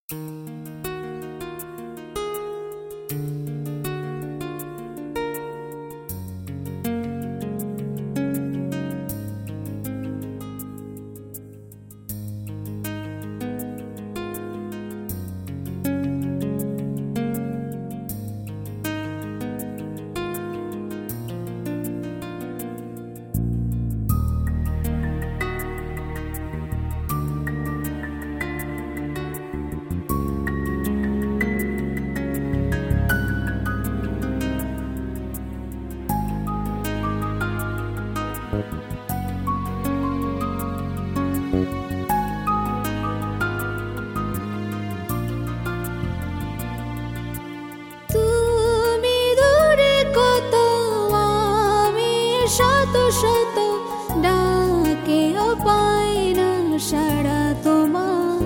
তুমি দূরে কত, আমি শত শত ডাকেও পাই না সাড়া তোমার।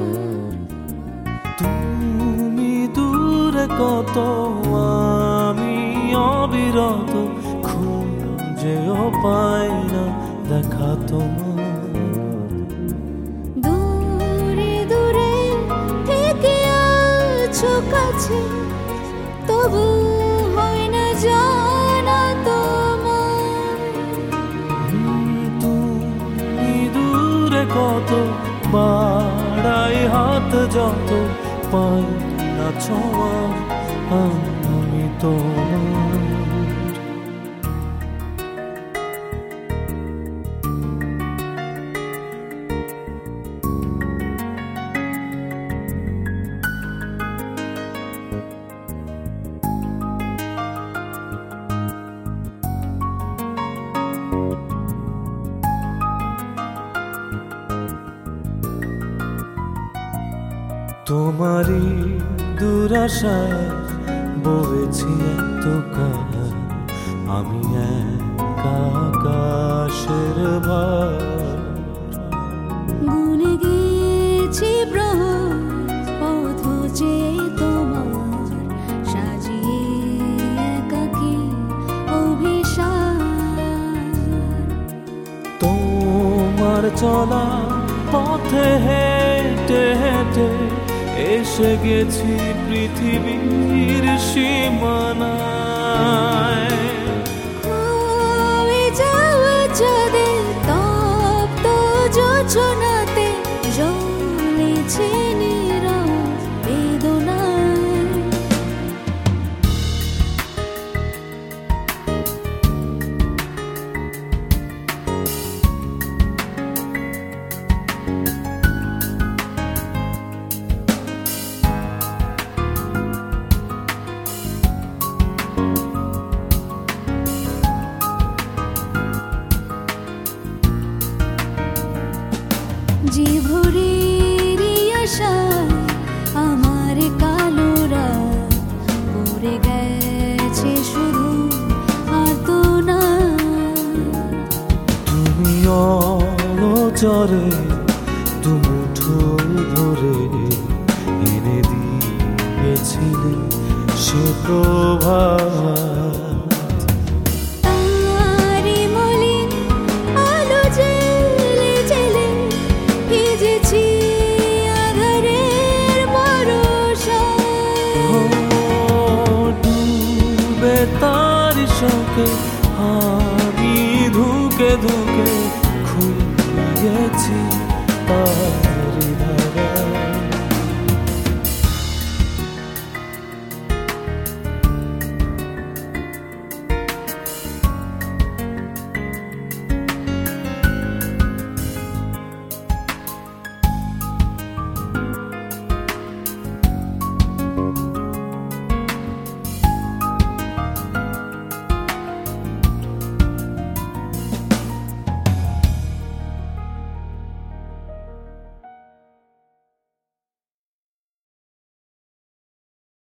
তুমি দূরে কত, আমি অবিরত খুঁজেও পাই না দেখা তোমার। দূরে দূরে থেকে আছো কাছে, তবু হয় না জানা তোমার। তুমি দূরে কত, বাড়াই হাত যত পাই না ছোঁয়া আমি তোমার। তোমারই দুরাশায় বয়েছি এত কাল, আমি একা আকাশের ভার। গুনে গেছি পথ যে তোমার, সাজিয়ে একাকী অভিসার। তোমার চলা পথে হেঁটে হেঁটে এসে গেছি পৃথিবীর সীমানায়। হয়ে যাওয়া চাঁদের তপ্ত যোছনাতে জ্বলেছে নীরব বেদনায়। যে ভোরের আশায় আমার কালো রাত পড়ে গেছে শুধু আর্তনাদ। তুমি অচরে দুমুঠো ধরে এনে দিয়েছিলে সে প্রভাত। তারি মলিন আলো জেলে জেলে ভিজেছি আঁধারের বরসায়। ডুবে তার শোকে